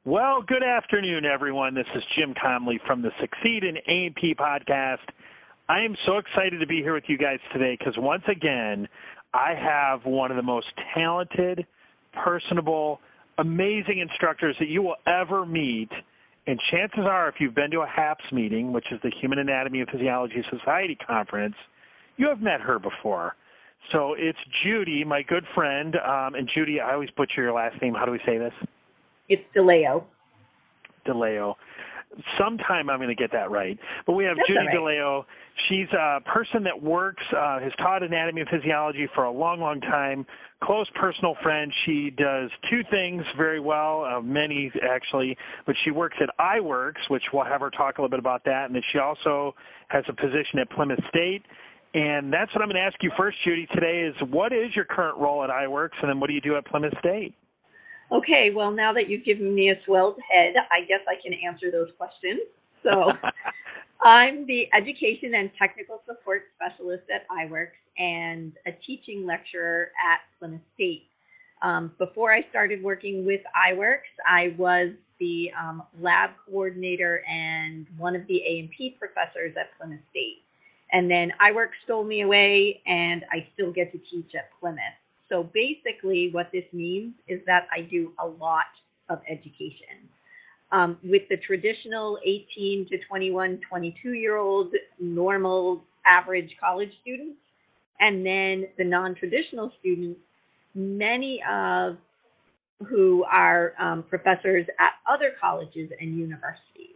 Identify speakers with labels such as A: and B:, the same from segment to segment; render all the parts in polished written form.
A: Well, good afternoon, everyone. This is Jim Comley from the Succeed in A&P podcast. I am so excited to be here with you guys today because once again, I have one of the most talented, personable, amazing instructors that you will ever meet. And chances are, if you've been to a HAPS meeting, which is the Human Anatomy and Physiology Society conference, you have met her before. So it's Judy, my good friend. And Judy, I always butcher your last name. How do we say this?
B: It's DeLeo.
A: DeLeo. Sometime I'm going to get that right. But we have
B: That's
A: Judy
B: all right.
A: DeLeo. She's a person that works, has taught anatomy and physiology for a long, long time, close personal friend. She does two things very well, many actually, but she works at iWorks, which we'll have her talk a little bit about that, and then she also has a position at Plymouth State. And that's what I'm going to ask you first, Judy, today is what is your current role at iWorks, and then what do you do at Plymouth State?
B: Okay, well, now that you've given me a swelled head, I guess I can answer those questions. So I'm the Education and Technical Support Specialist at iWorks and a teaching lecturer at Plymouth State. Before I started working with iWorks, I was the lab coordinator and one of the A&P professors at Plymouth State. And then iWorks stole me away, and I still get to teach at Plymouth. So basically what this means is that I do a lot of education. With the traditional 18 to 21, 22-year-old normal average college students, and then the non-traditional students, many of who are professors at other colleges and universities.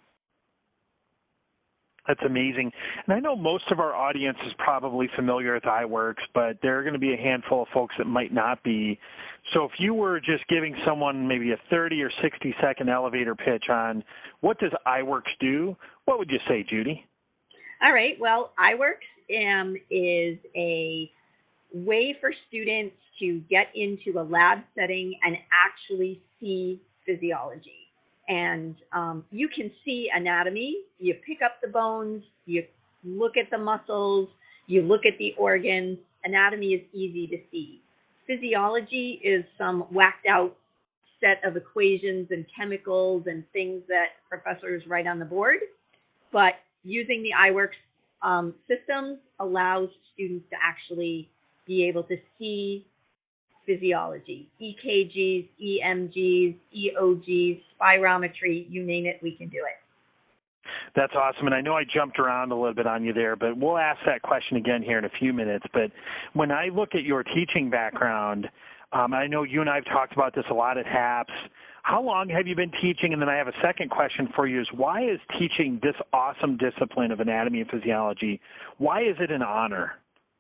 A: That's amazing. And I know most of our audience is probably familiar with iWorks, but there are going to be a handful of folks that might not be. So if you were just giving someone maybe a 30 or 60-second elevator pitch on what does iWorks do, what would you say, Judy?
B: All right. Well, iWorks is a way for students to get into a lab setting and actually see physiology. And you can see anatomy. You pick up the bones, you look at the muscles, you look at the organs. Anatomy is easy to see. Physiology is some whacked out set of equations and chemicals and things that professors write on the board. But using the iWorks systems allows students to actually be able to see physiology, EKGs, EMGs, EOGs, spirometry, you name it, we can do it.
A: That's awesome. And I know I jumped around a little bit on you there, but we'll ask that question again here in a few minutes. But when I look at your teaching background, I know you and I have talked about this a lot at HAPS. How long have you been teaching? And then I have a second question for you is why is teaching this awesome discipline of anatomy and physiology, why is it an honor?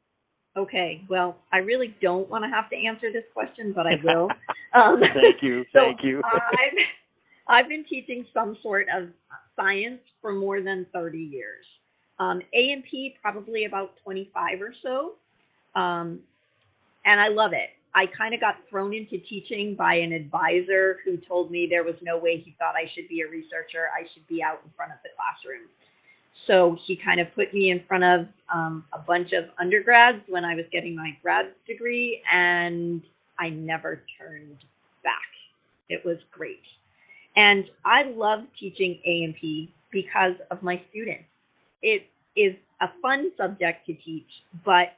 B: Okay, well, I really don't want to have to answer this question, but I will.
A: Thank you. Thank you.
B: I've been teaching some sort of science for more than 30 years. A&P probably about 25 or so, and I love it. I kind of got thrown into teaching by an advisor who told me there was no way he thought I should be a researcher. I should be out in front of the classroom. So he kind of put me in front of a bunch of undergrads when I was getting my grad degree, and I never turned back. It was great. And I love teaching A&P because of my students. It is a fun subject to teach, but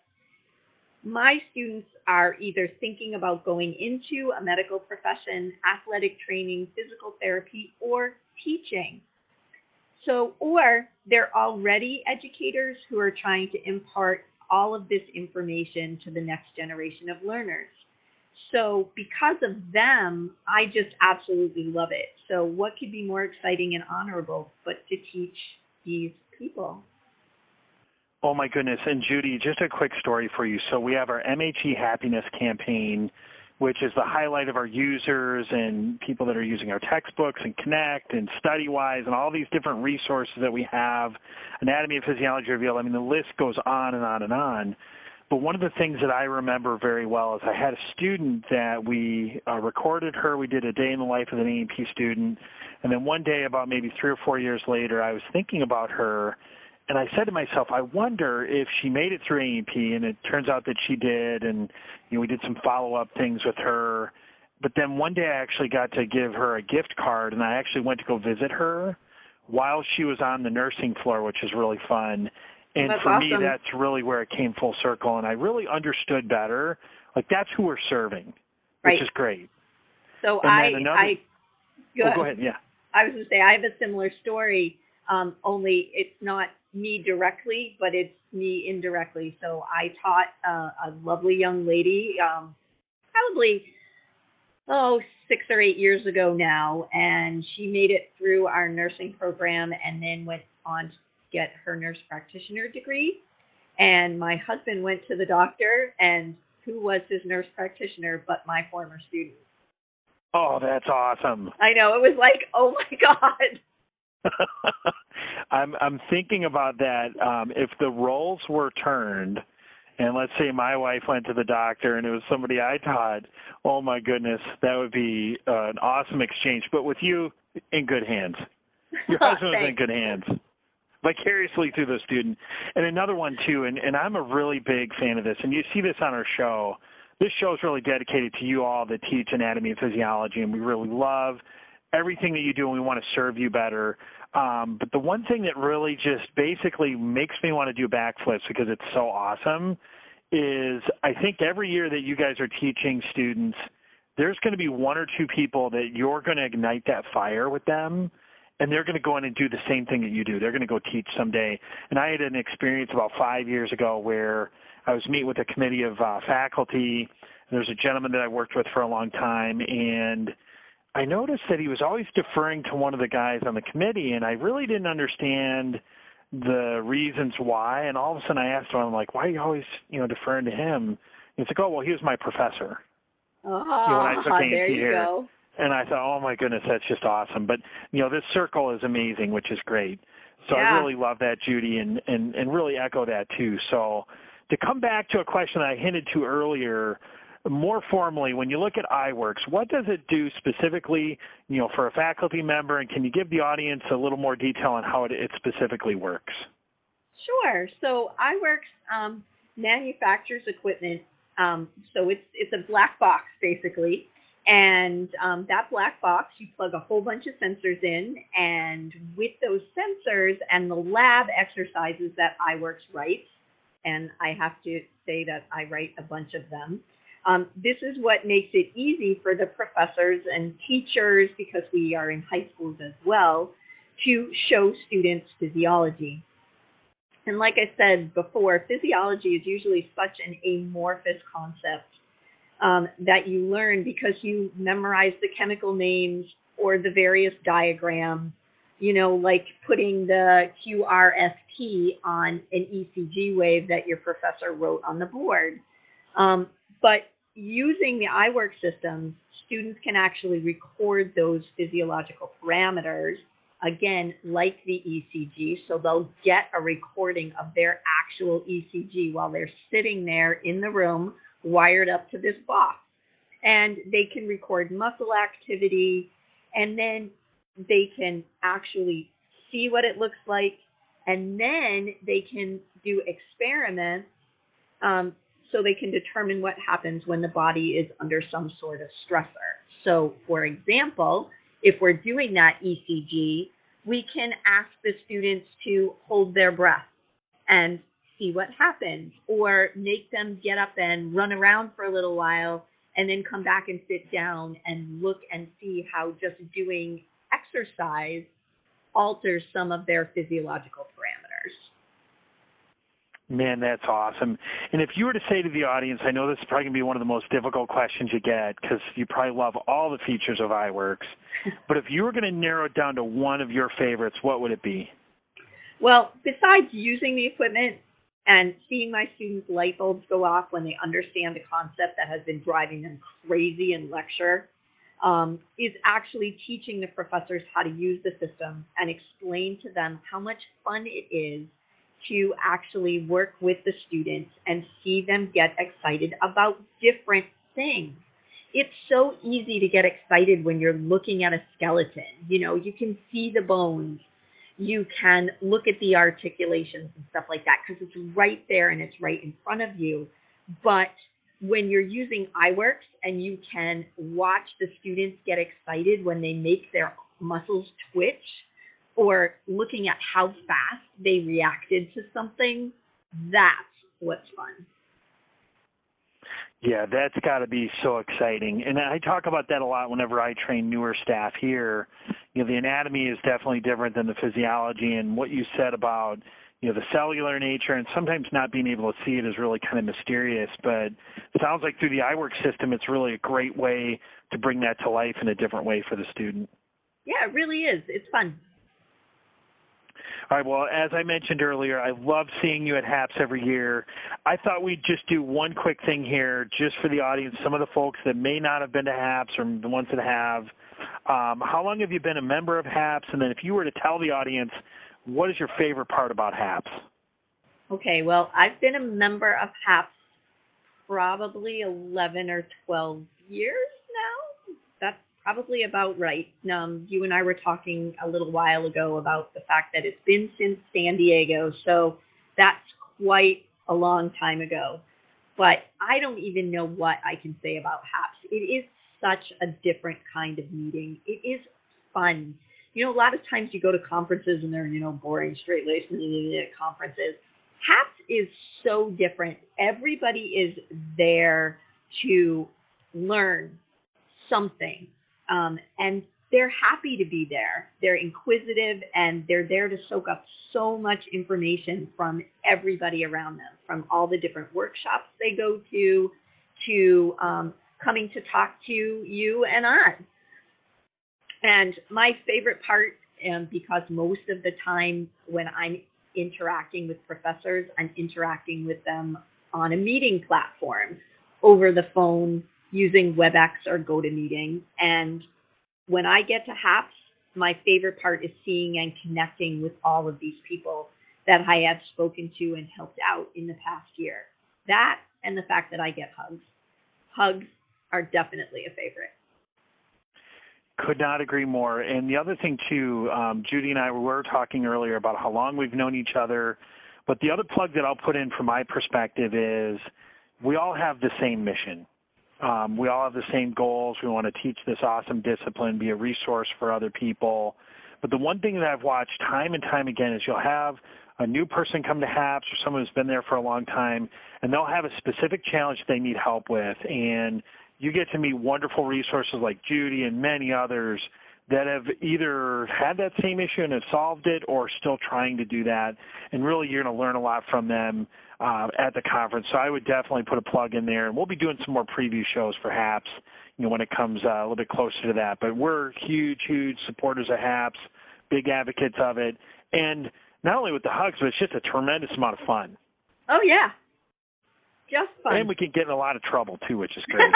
B: my students are either thinking about going into a medical profession, athletic training, physical therapy, or teaching. So, or they're already educators who are trying to impart all of this information to the next generation of learners. So because of them, I just absolutely love it. So what could be more exciting and honorable but to teach these people?
A: Oh, my goodness. And, Judy, just a quick story for you. So we have our MHE Happiness campaign, which is the highlight of our users and people that are using our textbooks and Connect and StudyWise and all these different resources that we have, Anatomy and Physiology Revealed. I mean, the list goes on and on and on. But one of the things that I remember very well is I had a student that we recorded her. We did a day in the life of an A&P student. And then one day, about maybe 3 or 4 years later, I was thinking about her. And I said to myself, I wonder if she made it through A&P, and it turns out that she did. And we did some follow-up things with her. But then one day I actually got to give her a gift card, and I actually went to go visit her while she was on the nursing floor, which is really fun. And
B: That's
A: for me,
B: awesome.
A: that's really where it came full circle, and I really understood better. Like, that's who we're serving, which
B: Right.
A: is great.
B: So
A: And go ahead, yeah.
B: I was going to say, I have a similar story, only it's not me directly, but it's me indirectly. So I taught a lovely young lady, probably, 6 or 8 years ago now, and she made it through our nursing program and then went on to get her nurse practitioner degree. And my husband went to the doctor, and who was his nurse practitioner but my former student?
A: Oh, that's awesome.
B: I know. It was like, oh my God.
A: I'm thinking about that. If the roles were turned, and let's say my wife went to the doctor and it was somebody I taught, oh my goodness, that would be an awesome exchange. But with you, in good hands. Your husband was in good hands. Vicariously through the student. And another one too, and I'm a really big fan of this, and you see this on our show. This show is really dedicated to you all that teach anatomy and physiology, and we really love everything that you do, and we want to serve you better. But the one thing that really just basically makes me want to do backflips because it's so awesome is I think every year that you guys are teaching students, there's going to be one or two people that you're going to ignite that fire with them, and they're going to go in and do the same thing that you do. They're going to go teach someday. And I had an experience about 5 years ago where I was meeting with a committee of faculty. There's a gentleman that I worked with for a long time, and I noticed that he was always deferring to one of the guys on the committee, and I really didn't understand the reasons why. And all of a sudden I asked him, I'm like, why are you always, deferring to him? And he's like, oh, well, he was my professor.
B: Oh, there you
A: here.
B: go.
A: And I thought, oh, my goodness, that's just awesome. But, this circle is amazing, which is great. So
B: Yeah.
A: I really love that, Judy, and really echo that, too. So to come back to a question I hinted to earlier, more formally, when you look at iWorks, what does it do specifically, for a faculty member, and can you give the audience a little more detail on how it specifically works?
B: Sure. So iWorks manufactures equipment. So it's a black box, basically. And that black box, you plug a whole bunch of sensors in, and with those sensors and the lab exercises that iWorks writes, and I have to say that I write a bunch of them, this is what makes it easy for the professors and teachers, because we are in high schools as well, to show students physiology. And like I said before, physiology is usually such an amorphous concept that you learn because you memorize the chemical names or the various diagrams, like putting the QRST on an ECG wave that your professor wrote on the board. But using the iWorks systems, students can actually record those physiological parameters, again, like the ECG. So they'll get a recording of their actual ECG while they're sitting there in the room, wired up to this box. And they can record muscle activity, and then they can actually see what it looks like, and then they can do experiments so they can determine what happens when the body is under some sort of stressor. So, for example, if we're doing that ECG, we can ask the students to hold their breath and see what happens, or make them get up and run around for a little while and then come back and sit down and look and see how just doing exercise alters some of their physiological parameters.
A: Man, that's awesome. And if you were to say to the audience, I know this is probably going to be one of the most difficult questions you get because you probably love all the features of iWorks, but if you were going to narrow it down to one of your favorites, what would it be?
B: Well, besides using the equipment and seeing my students' light bulbs go off when they understand a concept that has been driving them crazy in lecture, is actually teaching the professors how to use the system and explain to them how much fun it is to actually work with the students and see them get excited about different things. It's so easy to get excited when you're looking at a skeleton. You can see the bones. You can look at the articulations and stuff like that because it's right there and it's right in front of you. But when you're using iWorks and you can watch the students get excited when they make their muscles twitch, or looking at how fast they reacted to something, that's what's fun.
A: Yeah, that's got to be so exciting. And I talk about that a lot whenever I train newer staff here. You know, the anatomy is definitely different than the physiology, and what you said about, you know, the cellular nature and sometimes not being able to see it is really kind of mysterious. But it sounds like through the iWork system, it's really a great way to bring that to life in a different way for the student.
B: Yeah, it really is. It's fun.
A: All right, well, as I mentioned earlier, I love seeing you at HAPS every year. I thought we'd just do one quick thing here just for the audience, some of the folks that may not have been to HAPS or the ones that have. How long have you been a member of HAPS? And then if you were to tell the audience, what is your favorite part about HAPS?
B: Okay, well, I've been a member of HAPS probably 11 or 12 years now. That's probably about right. You and I were talking a little while ago about the fact that it's been since San Diego, so that's quite a long time ago. But I don't even know what I can say about HAPS. It is such a different kind of meeting. It is fun. You know, a lot of times you go to conferences and they're, you know, boring, straight-laced conferences. HAPS is so different. Everybody is there to learn something. And they're happy to be there. They're inquisitive, and they're there to soak up so much information from everybody around them, from all the different workshops they go to coming to talk to you and I. And my favorite part, because most of the time when I'm interacting with professors, I'm interacting with them on a meeting platform, over the phone, using WebEx or GoToMeeting. And when I get to HAPS, my favorite part is seeing and connecting with all of these people that I have spoken to and helped out in the past year. That and the fact that I get hugs. Hugs are definitely a favorite.
A: Could not agree more. And the other thing, too, Judy and I were talking earlier about how long we've known each other. But the other plug that I'll put in from my perspective is we all have the same mission. We all have the same goals. We want to teach this awesome discipline, be a resource for other people. But the one thing that I've watched time and time again is you'll have a new person come to HAPS or someone who's been there for a long time, and they'll have a specific challenge they need help with. And you get to meet wonderful resources like Judy and many others that have either had that same issue and have solved it or still trying to do that. And really, you're going to learn a lot from them at the conference. So I would definitely put a plug in there. And we'll be doing some more preview shows for HAPS, you know, when it comes a little bit closer to that. But we're huge, huge supporters of HAPS, big advocates of it. And not only with the hugs, but it's just a tremendous amount of fun.
B: Oh, yeah. Just fun.
A: And we can get in a lot of trouble, too, which is great.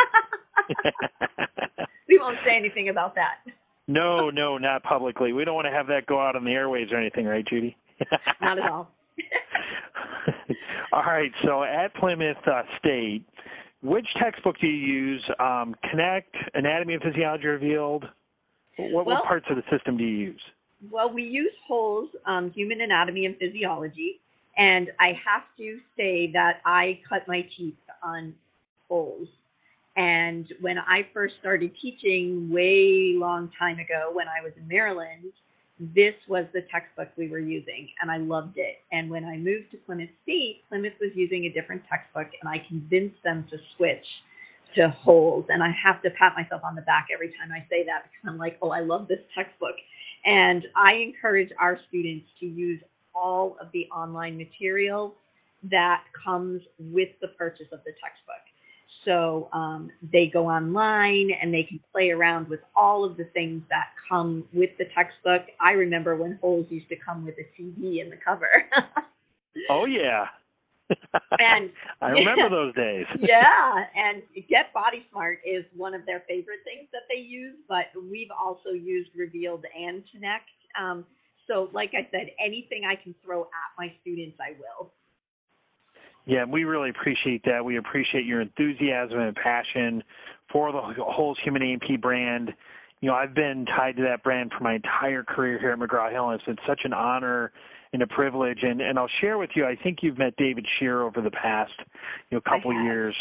B: We won't say anything about that.
A: No, not publicly. We don't want to have that go out on the airwaves or anything, right, Judy?
B: Not at all.
A: All right, so at Plymouth State, which textbook do you use? Connect, Anatomy and Physiology Revealed? What parts of the system do you use?
B: Well, we use Holes, Human Anatomy and Physiology, and I have to say that I cut my teeth on Holes. And when I first started teaching way long time ago when I was in Maryland, this was the textbook we were using, and I loved it. And when I moved to Plymouth State, Plymouth was using a different textbook, and I convinced them to switch to Holes. And I have to pat myself on the back every time I say that, because I'm like, oh, I love this textbook. And I encourage our students to use all of the online material that comes with the purchase of the textbook. So they go online and they can play around with all of the things that come with the textbook. I remember when Holes used to come with a CD in the cover.
A: Oh, yeah.
B: And
A: I remember those days.
B: Yeah, and Get Body Smart is one of their favorite things that they use, but we've also used Revealed and Connect. So like I said, anything I can throw at my students, I will.
A: Yeah, we really appreciate that. We appreciate your enthusiasm and passion for the Holes Human A&P brand. You know, I've been tied to that brand for my entire career here at McGraw-Hill, and it's been such an honor and a privilege. And I'll share with you, I think you've met David Shearer over the past, couple of years.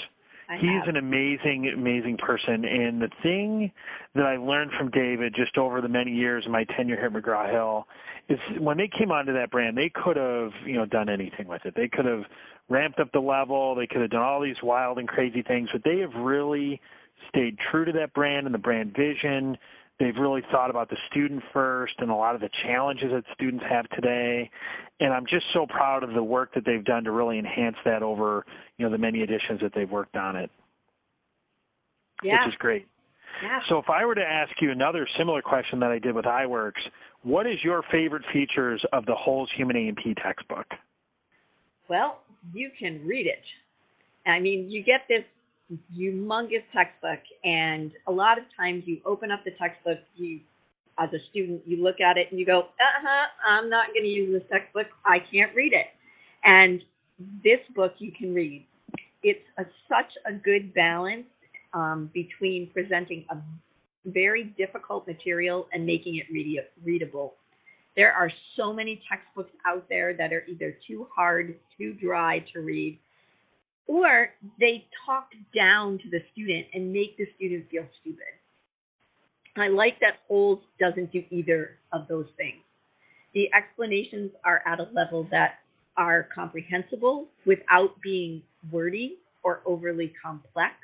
A: He's an amazing, amazing person. And the thing that I learned from David just over the many years of my tenure here at McGraw-Hill is when they came onto that brand, they could have, done anything with it. They could have ramped up the level. They could have done all these wild and crazy things, but they have really stayed true to that brand and the brand vision. They've really thought about the student first and a lot of the challenges that students have today. And I'm just so proud of the work that they've done to really enhance that over, the many editions that they've worked on it.
B: Yeah.
A: Which is great.
B: Yeah.
A: So if I were to ask you another similar question that I did with iWorks, what is your favorite features of the Holes Human A&P textbook?
B: Well, you can read it. I mean, you get this humongous textbook, and a lot of times you open up the textbook, as a student, you look at it and you go, I'm not going to use this textbook. I can't read it. And this book you can read. It's such a good balance between presenting a very difficult material and making it readable. There are so many textbooks out there that are either too hard, too dry to read, or they talk down to the student and make the student feel stupid. I like that Holes doesn't do either of those things. The explanations are at a level that are comprehensible without being wordy or overly complex.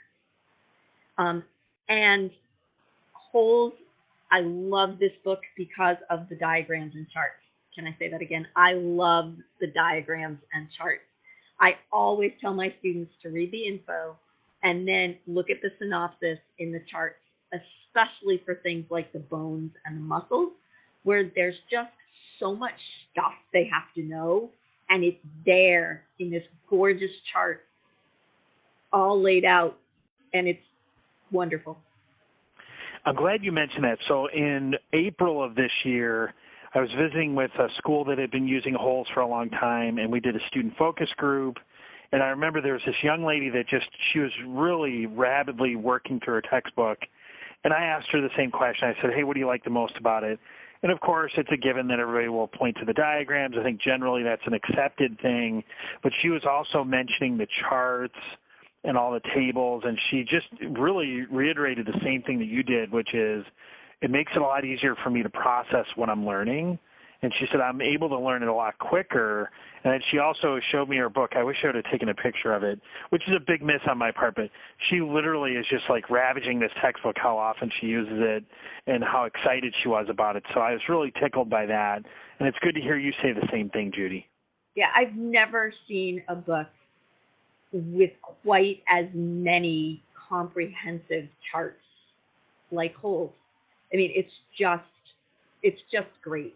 B: And Holes, I love this book because of the diagrams and charts. Can I say that again? I love the diagrams and charts. I always tell my students to read the info and then look at the synopsis in the charts, especially for things like the bones and the muscles, where there's just so much stuff they have to know, and it's there in this gorgeous chart, all laid out, and it's wonderful.
A: I'm glad you mentioned that. So in April of this year, I was visiting with a school that had been using Holes for a long time, and we did a student focus group. And I remember there was this young lady that she was really rapidly working through her textbook. And I asked her the same question. I said, hey, what do you like the most about it? And, of course, it's a given that everybody will point to the diagrams. I think generally that's an accepted thing. But she was also mentioning the charts and all the tables, and she just really reiterated the same thing that you did, which is it makes it a lot easier for me to process what I'm learning. And she said, I'm able to learn it a lot quicker. And then she also showed me her book. I wish I would have taken a picture of it, which is a big miss on my part. But she literally is just like ravaging this textbook, how often she uses it and how excited she was about it. So I was really tickled by that. And it's good to hear you say the same thing, Judy.
B: Yeah, I've never seen a book with quite as many comprehensive charts like Holes. I mean, it's just great.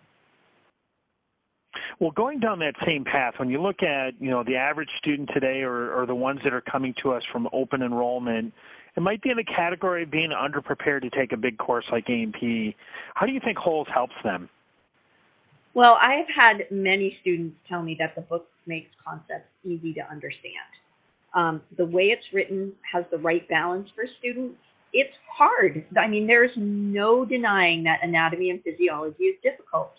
A: Well, going down that same path, when you look at, the average student today or the ones that are coming to us from open enrollment, it might be in the category of being underprepared to take a big course like A&P. How do you think Holes helps them?
B: Well, I've had many students tell me that the book makes concepts easy to understand. The way it's written has the right balance for students. It's hard. I mean, there's no denying that anatomy and physiology is difficult.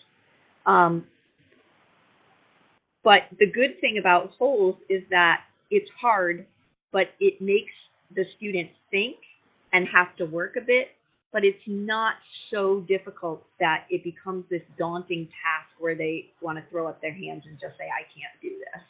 B: But the good thing about Holes is that it's hard, but it makes the student think and have to work a bit, but it's not so difficult that it becomes this daunting task where they want to throw up their hands and just say, I can't do this.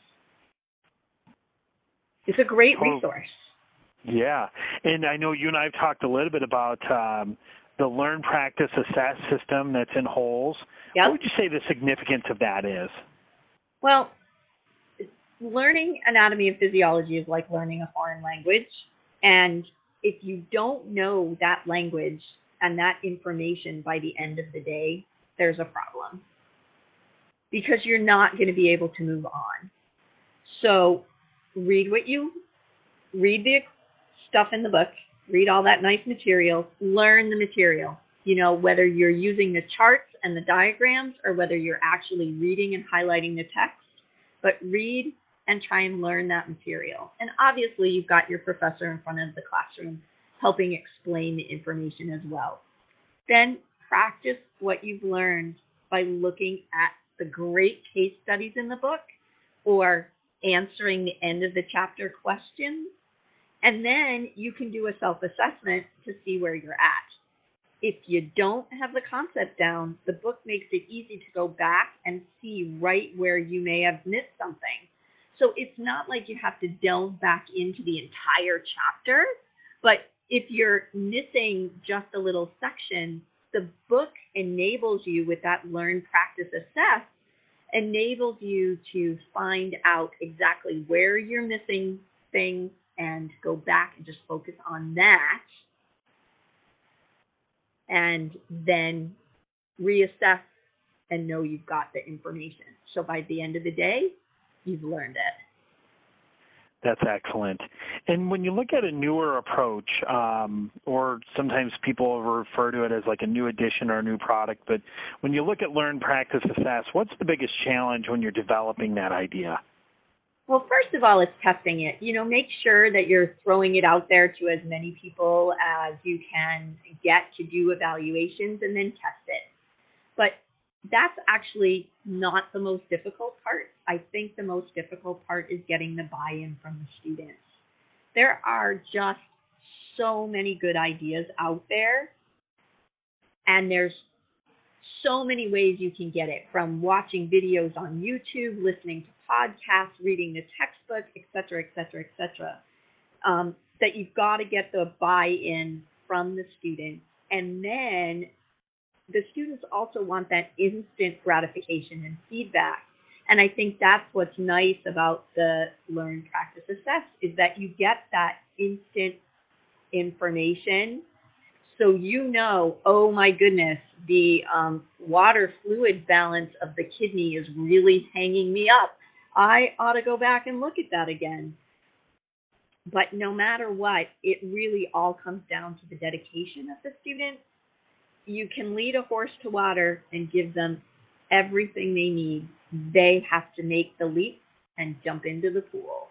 B: It's a great resource.
A: Yeah, and I know you and I have talked a little bit about the Learn, Practice, Assess system that's in Holes.
B: Yep.
A: What would you say the significance of that is?
B: Well, learning anatomy and physiology is like learning a foreign language. And if you don't know that language and that information by the end of the day, there's a problem. Because you're not going to be able to move on. So read the stuff in the book, read all that nice material, learn the material. Whether you're using the charts and the diagrams or whether you're actually reading and highlighting the text, but read and try and learn that material. And obviously you've got your professor in front of the classroom helping explain the information as well. Then practice what you've learned by looking at the great case studies in the book or answering the end of the chapter questions And then you can do a self-assessment to see where you're at. If you don't have the concept down, the book makes it easy to go back and see right where you may have missed something. So it's not like you have to delve back into the entire chapter, but if you're missing just a little section, the book enables you with that learn, practice, assess, enables you to find out exactly where you're missing things and go back and just focus on that, and then reassess and know you've got the information. So by the end of the day, you've learned it.
A: That's excellent. And when you look at a newer approach, or sometimes people refer to it as like a new edition or a new product, but when you look at learn, practice, assess, what's the biggest challenge when you're developing that idea?
B: Well, first of all, it's testing it. Make sure that you're throwing it out there to as many people as you can get to do evaluations and then test it. But that's actually not the most difficult part. I think the most difficult part is getting the buy-in from the students. There are just so many good ideas out there, and there's so many ways you can get it, from watching videos on YouTube, listening to podcasts, reading the textbook, et cetera, et cetera, et cetera, that you've got to get the buy-in from the students. And then the students also want that instant gratification and feedback. And I think that's what's nice about the Learn, Practice, Assess, is that you get that instant information. So oh my goodness, the water fluid balance of the kidney is really hanging me up. I ought to go back and look at that again. But no matter what, it really all comes down to the dedication of the student. You can lead a horse to water and give them everything they need. They have to make the leap and jump into the pool.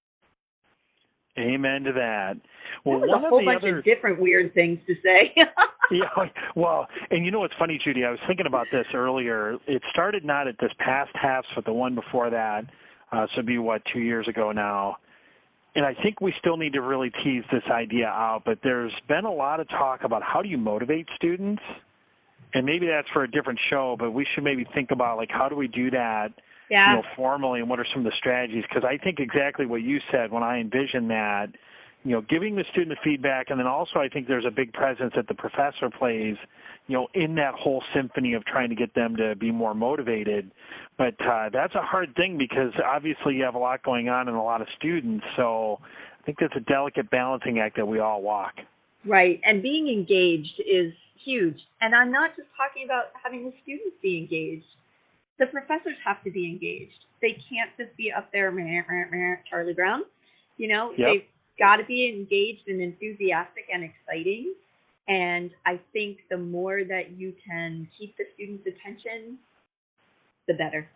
A: Amen to that. Well,
B: that was a whole bunch of different weird things to say.
A: Yeah, well, and you know what's funny, Judy? I was thinking about this earlier. It started not at this past HAFS, but the one before that. So it'd be, 2 years ago now. And I think we still need to really tease this idea out, but there's been a lot of talk about how do you motivate students? And maybe that's for a different show, but we should maybe think about, how do we do that formally, and what are some of the strategies? Because I think exactly what you said when I envision that, giving the student the feedback, and then also I think there's a big presence that the professor plays, in that whole symphony of trying to get them to be more motivated. But that's a hard thing because obviously you have a lot going on and a lot of students, so I think that's a delicate balancing act that we all walk.
B: Right, and being engaged is huge. And I'm not just talking about having the students be engaged. The professors have to be engaged. They can't just be up there, Charlie Brown.
A: Yep.
B: They've got to be engaged and enthusiastic and exciting. And I think the more that you can keep the students' attention, the better.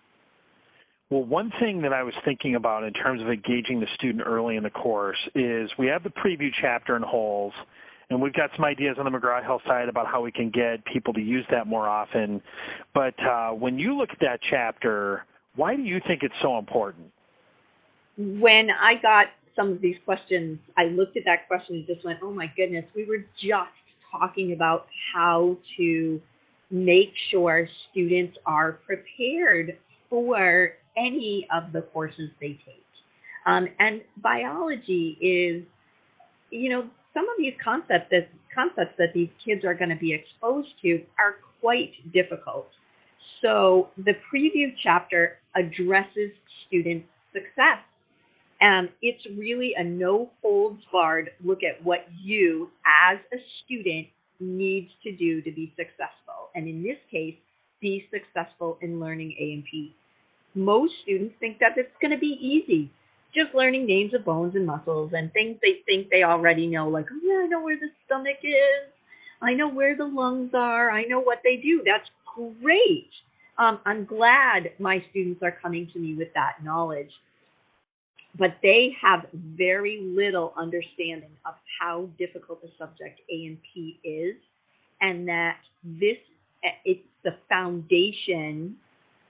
A: Well, one thing that I was thinking about in terms of engaging the student early in the course is we have the preview chapter in Holes, and we've got some ideas on the McGraw-Hill side about how we can get people to use that more often. But when you look at that chapter, why do you think it's so important?
B: When I got some of these questions, I looked at that question and just went, oh my goodness, we were just talking about how to make sure students are prepared for any of the courses they take. And biology is, some of these concepts that these kids are going to be exposed to are quite difficult. So the preview chapter addresses student success. And it's really a no-holds-barred look at what you, as a student, needs to do to be successful. And in this case, be successful in learning A&P. Most students think that it's going to be easy, just learning names of bones and muscles and things they think they already know, like, oh, yeah, I know where the stomach is. I know where the lungs are. I know what they do. That's great. I'm glad my students are coming to me with that knowledge. But they have very little understanding of how difficult the subject A&P is, and that it's the foundation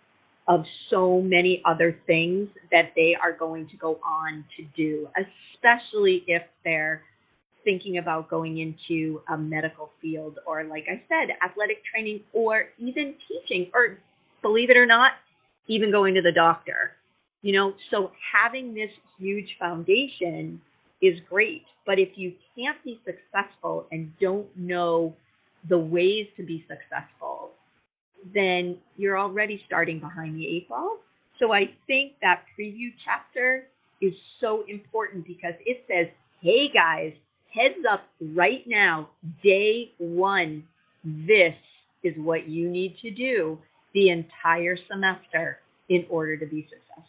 B: of so many other things that they are going to go on to do, especially if they're thinking about going into a medical field or, like I said, athletic training or even teaching or, believe it or not, even going to the doctor. So having this huge foundation is great. But if you can't be successful and don't know the ways to be successful, then you're already starting behind the eight ball. So I think that preview chapter is so important because it says, hey guys, heads up right now, day one, this is what you need to do the entire semester in order to be successful.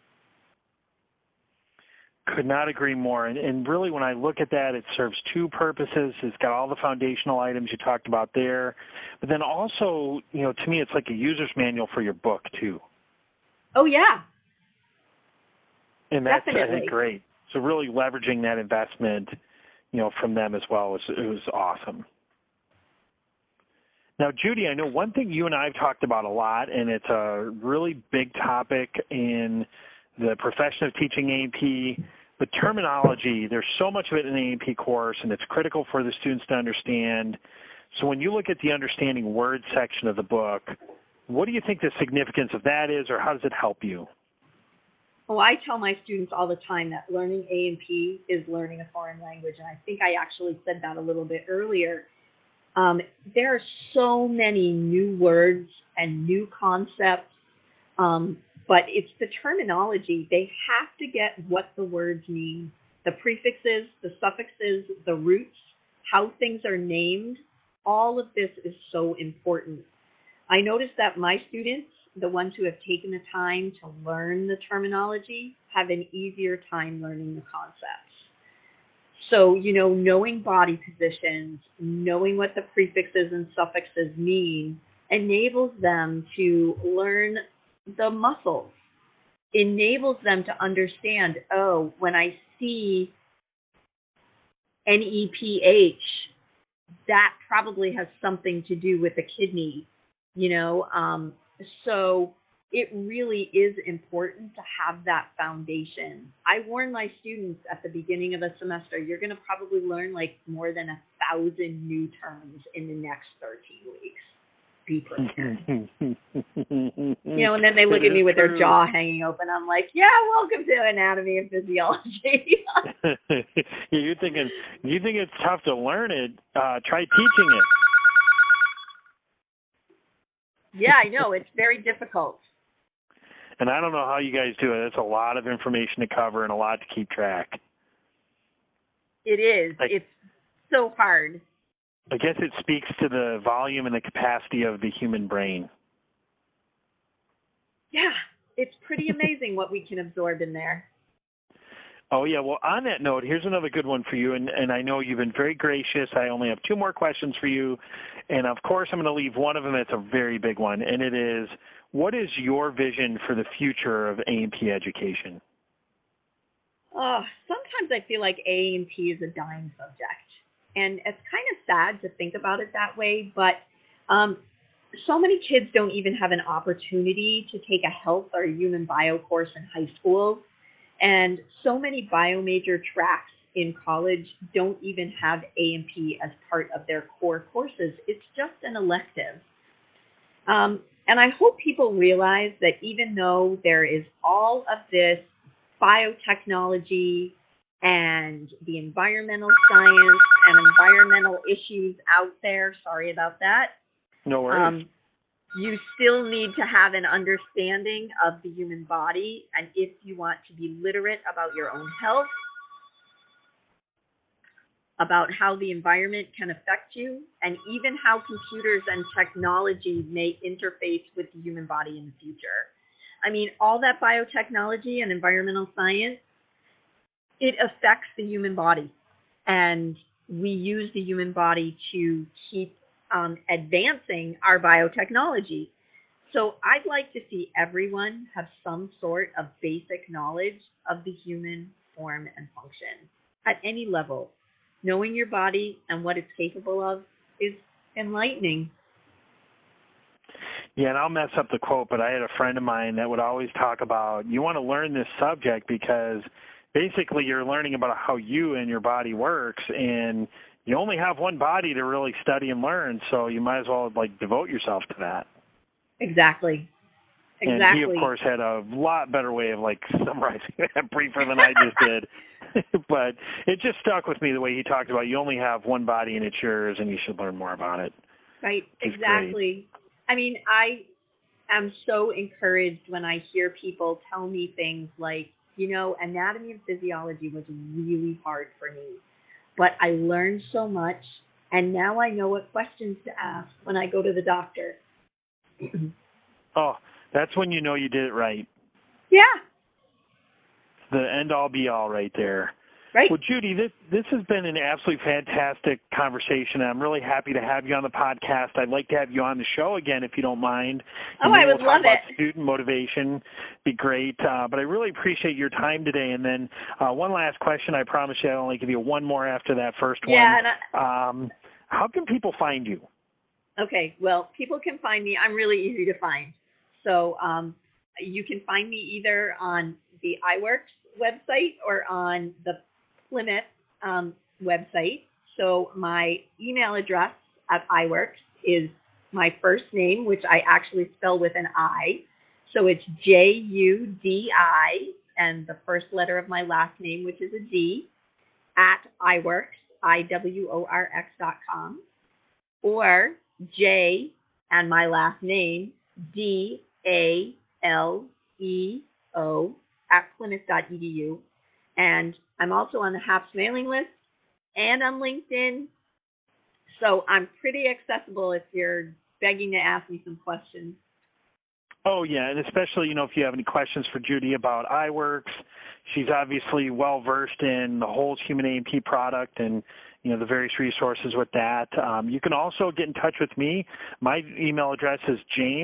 A: Could not agree more. And really, when I look at that, it serves two purposes. It's got all the foundational items you talked about there. But then also, to me, it's like a user's manual for your book, too.
B: Oh, yeah.
A: And that's,
B: definitely.
A: I think, great. So really leveraging that investment, from them as well, it was awesome. Now, Judy, I know one thing you and I have talked about a lot, and it's a really big topic in the profession of teaching A&P, but terminology. There's so much of it in the A&P course, and it's critical for the students to understand. So when you look at the understanding words section of the book, what do you think the significance of that is, or how does it help you?
B: Well, I tell my students all the time that learning A&P is learning a foreign language, and I think I actually said that a little bit earlier. There are so many new words and new concepts, but it's the terminology. They have to get what the words mean, the prefixes, the suffixes, the roots, how things are named. All of this is so important. I noticed that my students, the ones who have taken the time to learn the terminology, have an easier time learning the concepts. So, knowing body positions, knowing what the prefixes and suffixes mean, enables them to learn the muscles, enables them to understand, when I see NEPH, that probably has something to do with the kidney, so it really is important to have that foundation. I warn my students at the beginning of a semester, you're going to probably learn more than 1,000 new terms in the next 13 weeks. Be prepared. And then they look at me with their jaw hanging open. I'm like, yeah, welcome to anatomy and physiology.
A: You're thinking, you think it's tough to learn it, try teaching it.
B: Yeah, I know. It's very difficult.
A: And I don't know how you guys do it. It's a lot of information to cover and a lot to keep track.
B: It is. It's so hard.
A: I guess it speaks to the volume and the capacity of the human brain.
B: Yeah, it's pretty amazing what we can absorb in there.
A: Oh, yeah. Well, on that note, here's another good one for you. And I know you've been very gracious. I only have two more questions for you. And, of course, I'm going to leave one of them. It's a very big one. And it is, what is your vision for the future of A&P education?
B: Sometimes I feel like A&P is a dying subject. And it's kind of sad to think about it that way. But so many kids don't even have an opportunity to take a health or a human bio course in high school. And so many bio major tracks in college don't even have A&P as part of their core courses. It's just an elective. And I hope people realize that even though there is all of this biotechnology and the environmental science and environmental issues out there, sorry about that.
A: No worries.
B: You still need to have an understanding of the human body, and if you want to be literate about your own health, about how the environment can affect you, and even how computers and technology may interface with the human body in the future. I mean, all that biotechnology and environmental science, it affects the human body, and we use the human body to keep advancing our biotechnology. So I'd like to see everyone have some sort of basic knowledge of the human form and function at any level. Knowing your body and what it's capable of is enlightening.
A: Yeah, and I'll mess up the quote, but I had a friend of mine that would always talk about you want to learn this subject because basically you're learning about how you and your body works, and you only have one body to really study and learn, so you might as well devote yourself to that.
B: Exactly.
A: And he, of course, had a lot better way of summarizing that briefer than I just did. But it just stuck with me the way he talked about you only have one body and it's yours, and you should learn more about it.
B: Right, exactly. I mean, I am so encouraged when I hear people tell me things like, anatomy and physiology was really hard for me, but I learned so much, and now I know what questions to ask when I go to the doctor.
A: Oh, that's when you know you did it right.
B: Yeah.
A: The end-all, be-all right there.
B: Right.
A: Well, Judy, this has been an absolutely fantastic conversation. I'm really happy to have you on the podcast. I'd like to have you on the show again, if you don't mind.
B: Oh, I would love it.
A: Student motivation, be great. But I really appreciate your time today. And then one last question. I promise you I'll only give you one more after that first one.
B: Yeah.
A: How can people find you?
B: Okay. Well, people can find me. I'm really easy to find. So you can find me either on the iWorks website or on the Plymouth website. So my email address at iWorks is my first name, which I actually spell with an I. So it's JUDI and the first letter of my last name, which is a D, at iWorks, IWORX.com, or J and my last name, DALEO at Plymouth.edu. And I'm also on the HAPS mailing list and on LinkedIn. So I'm pretty accessible if you're begging to ask me some questions. Oh, yeah, and especially, if you have any questions for Judy about iWorks. She's obviously well-versed in the whole human A&P product and, the various resources with that. You can also get in touch with me. My email address is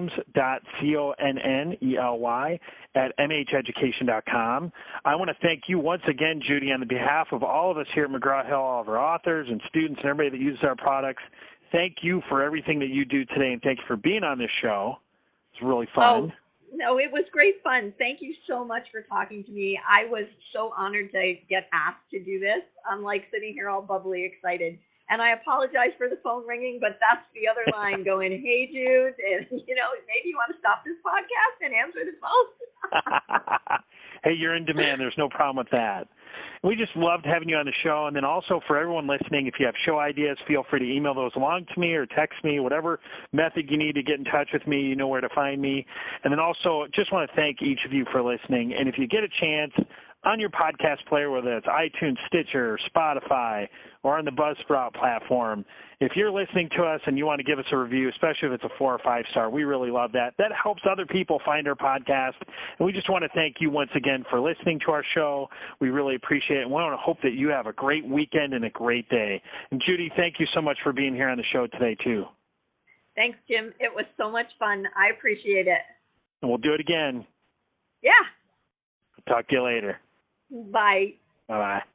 B: james.connely@mheducation.com. I want to thank you once again, Judy, on the behalf of all of us here at McGraw-Hill, all of our authors and students and everybody that uses our products. Thank you for everything that you do today, and thank you for being on this show. It's really fun. Oh, no, it was great fun. Thank you so much for talking to me. I was so honored to get asked to do this. I'm sitting here all bubbly excited. And I apologize for the phone ringing, but that's the other line going, hey, Jude, and, maybe you want to stop this podcast and answer the phone.
A: Hey, you're in demand. There's no problem with that. We just loved having you on the show. And then also for everyone listening, if you have show ideas, feel free to email those along to me or text me, whatever method you need to get in touch with me. You know where to find me. And then also just want to thank each of you for listening. And if you get a chance on your podcast player, whether it's iTunes, Stitcher, Spotify, or on the Buzzsprout platform, if you're listening to us and you want to give us a review, especially if it's a 4 or 5 star, we really love that. That helps other people find our podcast. And we just want to thank you once again for listening to our show. We really appreciate it. And we want to hope that you have a great weekend and a great day. And Judy, thank you so much for being here on the show today, too.
B: Thanks, Jim. It was so much fun. I appreciate it.
A: And we'll do it again.
B: Yeah.
A: Talk to you later.
B: Bye.
A: Bye-bye.